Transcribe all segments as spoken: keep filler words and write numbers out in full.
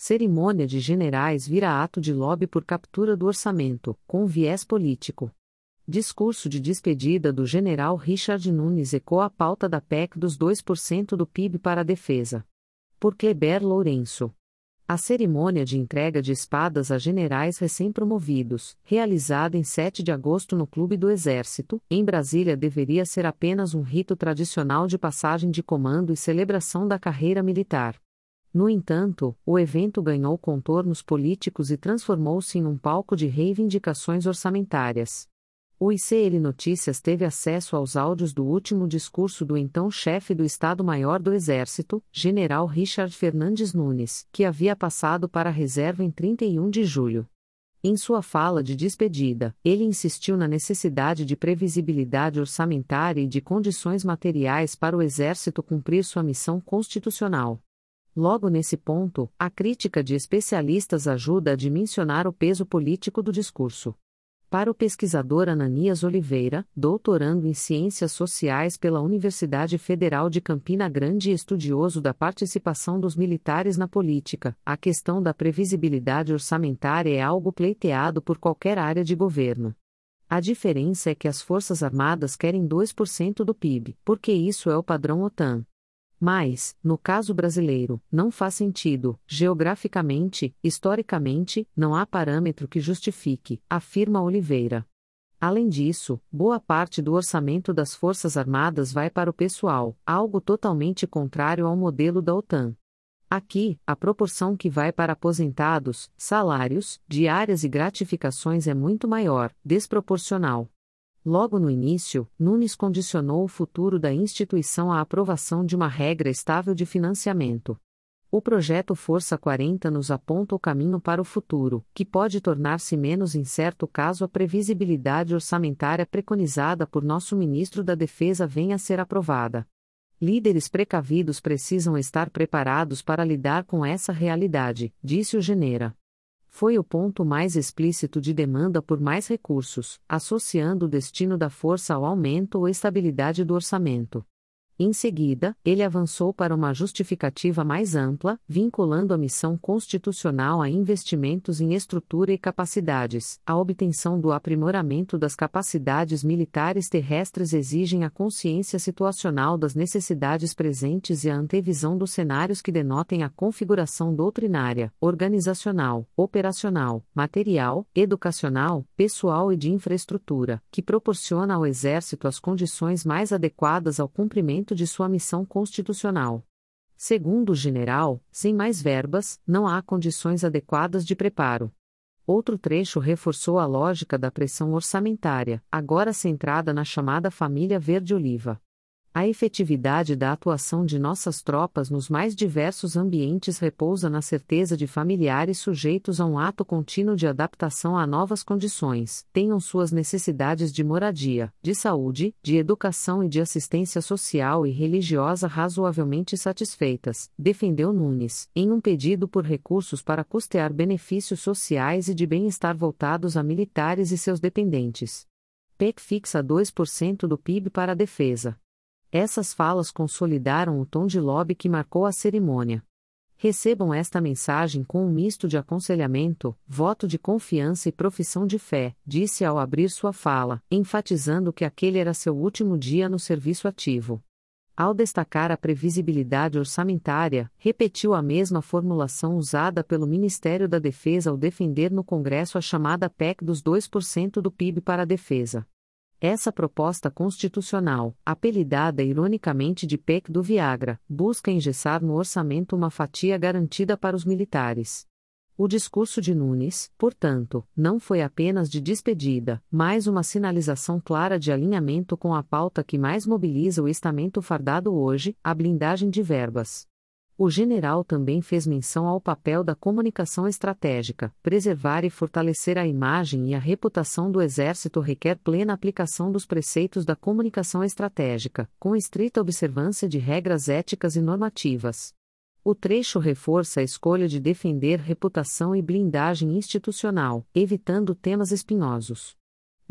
cerimônia de generais vira ato de lobby por captura do orçamento, com viés político. Discurso de despedida do general Richard Nunes ecoa a pauta da P E C dos dois por cento do P I B para a defesa. Por Kleber Lourenço. A cerimônia de entrega de espadas a generais recém-promovidos, realizada em sete de agosto no Clube do Exército, em Brasília, deveria ser apenas um rito tradicional de passagem de comando e celebração da carreira militar. No entanto, o evento ganhou contornos políticos e transformou-se em um palco de reivindicações orçamentárias. O I C L Notícias teve acesso aos áudios do último discurso do então chefe do Estado-Maior do Exército, general Richard Fernandes Nunes, que havia passado para a reserva em trinta e um de julho. Em sua fala de despedida, ele insistiu na necessidade de previsibilidade orçamentária e de condições materiais para o Exército cumprir sua missão constitucional. Logo nesse ponto, a crítica de especialistas ajuda a dimensionar o peso político do discurso. Para o pesquisador Ananias Oliveira, doutorando em Ciências Sociais pela Universidade Federal de Campina Grande e estudioso da participação dos militares na política, a questão da previsibilidade orçamentária é algo pleiteado por qualquer área de governo. A diferença é que as Forças Armadas querem dois por cento do P I B, porque isso é o padrão OTAN. Mas, no caso brasileiro, não faz sentido, geograficamente, historicamente, não há parâmetro que justifique, afirma Oliveira. Além disso, boa parte do orçamento das Forças Armadas vai para o pessoal, algo totalmente contrário ao modelo da OTAN. Aqui, a proporção que vai para aposentados, salários, diárias e gratificações é muito maior, desproporcional. Logo no início, Nunes condicionou o futuro da instituição à aprovação de uma regra estável de financiamento. O projeto Força quarenta nos aponta o caminho para o futuro, que pode tornar-se menos incerto caso a previsibilidade orçamentária preconizada por nosso ministro da Defesa venha a ser aprovada. Líderes precavidos precisam estar preparados para lidar com essa realidade, disse o Genera. Foi o ponto mais explícito de demanda por mais recursos, associando o destino da força ao aumento ou estabilidade do orçamento. Em seguida, ele avançou para uma justificativa mais ampla, vinculando a missão constitucional a investimentos em estrutura e capacidades. A obtenção do aprimoramento das capacidades militares terrestres exigem a consciência situacional das necessidades presentes e a antevisão dos cenários que denotem a configuração doutrinária, organizacional, operacional, material, educacional, pessoal e de infraestrutura, que proporciona ao Exército as condições mais adequadas ao cumprimento de sua missão constitucional. Segundo o general, sem mais verbas, não há condições adequadas de preparo. Outro trecho reforçou a lógica da pressão orçamentária, agora centrada na chamada família verde-oliva. A efetividade da atuação de nossas tropas nos mais diversos ambientes repousa na certeza de familiares sujeitos a um ato contínuo de adaptação a novas condições, tenham suas necessidades de moradia, de saúde, de educação e de assistência social e religiosa razoavelmente satisfeitas, defendeu Nunes, em um pedido por recursos para custear benefícios sociais e de bem-estar voltados a militares e seus dependentes. P E C fixa dois por cento do P I B para a defesa. Essas falas consolidaram o tom de lobby que marcou a cerimônia. Recebam esta mensagem com um misto de aconselhamento, voto de confiança e profissão de fé, disse ao abrir sua fala, enfatizando que aquele era seu último dia no serviço ativo. Ao destacar a previsibilidade orçamentária, repetiu a mesma formulação usada pelo Ministério da Defesa ao defender no Congresso a chamada P E C dos dois por cento do P I B para a defesa. Essa proposta constitucional, apelidada ironicamente de P E C do Viagra, busca engessar no orçamento uma fatia garantida para os militares. O discurso de Nunes, portanto, não foi apenas de despedida, mas uma sinalização clara de alinhamento com a pauta que mais mobiliza o estamento fardado hoje, a blindagem de verbas. O general também fez menção ao papel da comunicação estratégica. Preservar e fortalecer a imagem e a reputação do Exército requer plena aplicação dos preceitos da comunicação estratégica, com estrita observância de regras éticas e normativas. O trecho reforça a escolha de defender reputação e blindagem institucional, evitando temas espinhosos.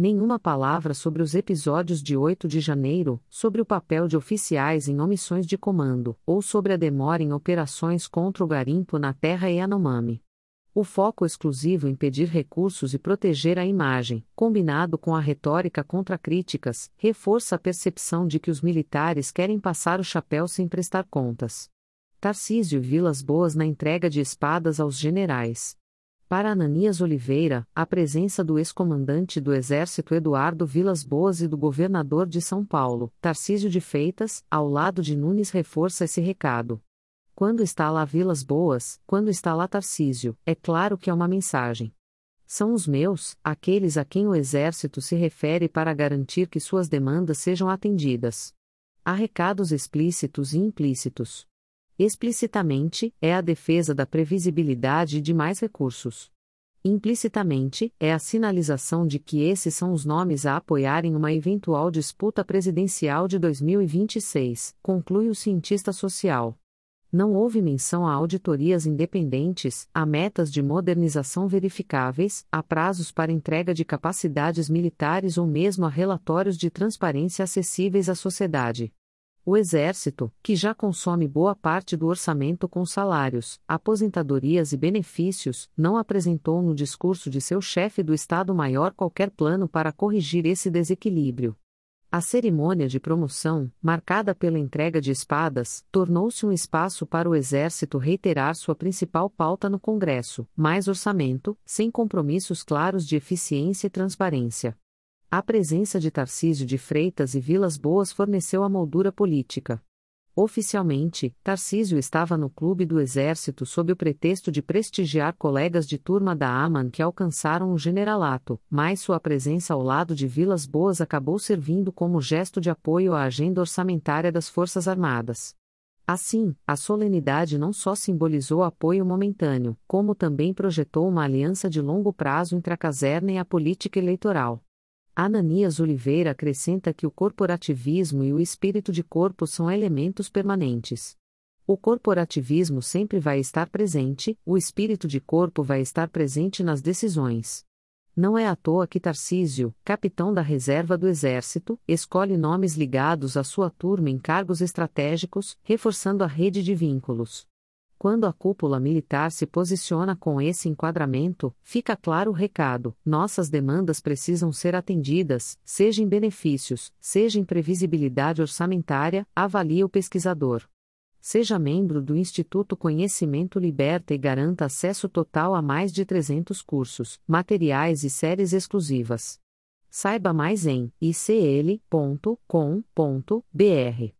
Nenhuma palavra sobre os episódios de oito de janeiro, sobre o papel de oficiais em omissões de comando, ou sobre a demora em operações contra o garimpo na terra Yanomami. O foco exclusivo em pedir recursos e proteger a imagem, combinado com a retórica contra críticas, reforça a percepção de que os militares querem passar o chapéu sem prestar contas. Tarcísio Vilas Boas na entrega de espadas aos generais. Para Ananias Oliveira, a presença do ex-comandante do Exército Eduardo Vilas Boas e do governador de São Paulo, Tarcísio de Freitas, ao lado de Nunes reforça esse recado. Quando está lá Vilas Boas, quando está lá Tarcísio, é claro que é uma mensagem. São os meus, aqueles a quem o Exército se refere para garantir que suas demandas sejam atendidas. Há recados explícitos e implícitos. Explicitamente, é a defesa da previsibilidade e de mais recursos. Implicitamente, é a sinalização de que esses são os nomes a apoiarem uma eventual disputa presidencial de dois mil e vinte e seis, conclui o cientista social. Não houve menção a auditorias independentes, a metas de modernização verificáveis, a prazos para entrega de capacidades militares ou mesmo a relatórios de transparência acessíveis à sociedade. O Exército, que já consome boa parte do orçamento com salários, aposentadorias e benefícios, não apresentou no discurso de seu chefe do Estado-Maior qualquer plano para corrigir esse desequilíbrio. A cerimônia de promoção, marcada pela entrega de espadas, tornou-se um espaço para o Exército reiterar sua principal pauta no Congresso: mais orçamento, sem compromissos claros de eficiência e transparência. A presença de Tarcísio de Freitas e Vilas Boas forneceu a moldura política. Oficialmente, Tarcísio estava no Clube do Exército sob o pretexto de prestigiar colegas de turma da AMAN que alcançaram o generalato, mas sua presença ao lado de Vilas Boas acabou servindo como gesto de apoio à agenda orçamentária das Forças Armadas. Assim, a solenidade não só simbolizou apoio momentâneo, como também projetou uma aliança de longo prazo entre a caserna e a política eleitoral. Ananias Oliveira acrescenta que o corporativismo e o espírito de corpo são elementos permanentes. O corporativismo sempre vai estar presente, o espírito de corpo vai estar presente nas decisões. Não é à toa que Tarcísio, capitão da reserva do Exército, escolhe nomes ligados à sua turma em cargos estratégicos, reforçando a rede de vínculos. Quando a cúpula militar se posiciona com esse enquadramento, fica claro o recado: nossas demandas precisam ser atendidas, seja em benefícios, seja em previsibilidade orçamentária, avalia o pesquisador. Seja membro do Instituto Conhecimento Liberta e garanta acesso total a mais de trezentos cursos, materiais e séries exclusivas. Saiba mais em i c l ponto com ponto b r.